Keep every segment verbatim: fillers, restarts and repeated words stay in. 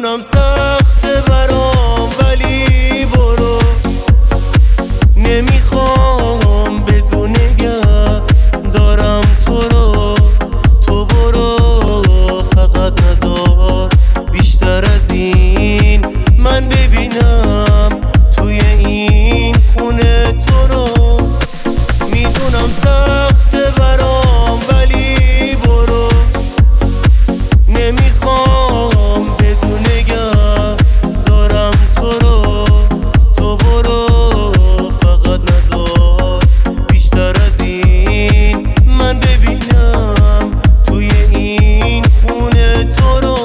میدونم سخته برام ولی برو، نمیخوام بزو نگه دارم تو رو، تو برو فقط نذار بیشتر از این من ببینم توی این خونه تو رو. میدونم سخته برام ولی برو، نمیخوام بزو نگه دارم تو رو، تو برو فقط نذار بیشتر از این من ببینم توی این خونه تو رو.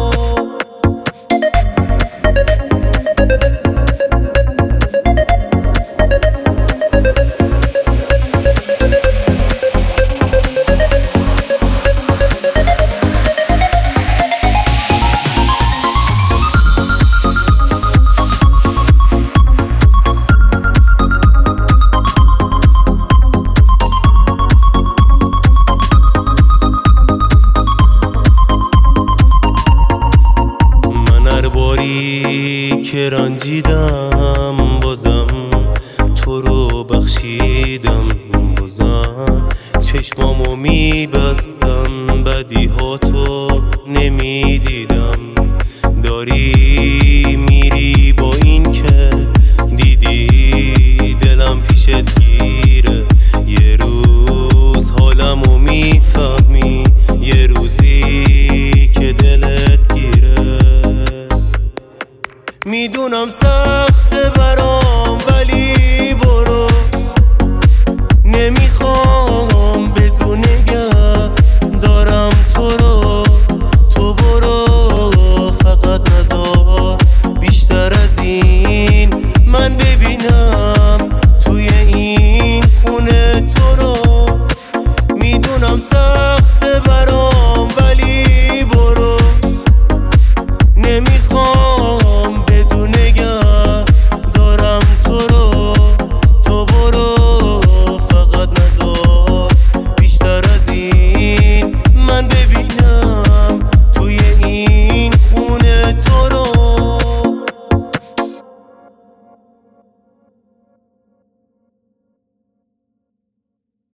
که رنجیدم بازم تو رو بخشیدم، بازم چشمامو میبستم بدیهاتو نمیدیدم، داری